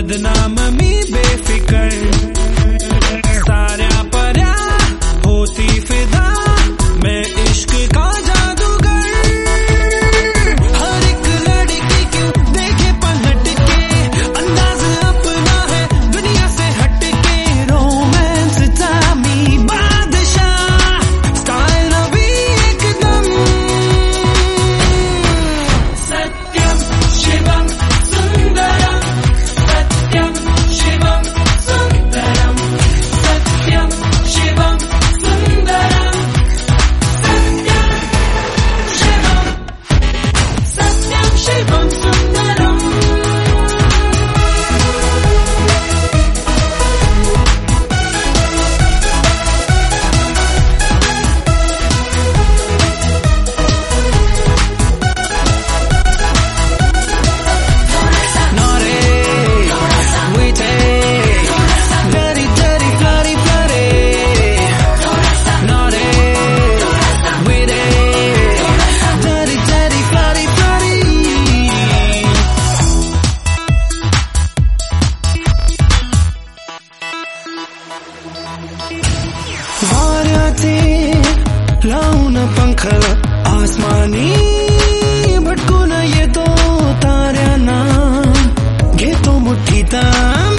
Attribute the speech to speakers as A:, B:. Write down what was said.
A: बदनाम मी बेफिकर साऱ्या पर्या होती फिदा मैं इश्क का जादूगर हर एक लड़की क्यों देखे पलट के अंदाज अपना है दुनिया से हट के रोमांस चामी बादशाह स्टाइल अभी एकदम सत्यम शिवम सुंदरम सत्यम शिवम सुंदरम सत्यम शिवम सुंदरम सत्यम शिवम सुंदरम वाऱ्याचे लावून पंख आसमानी भटकून येतो ताऱ्यांना घेतो मुठीत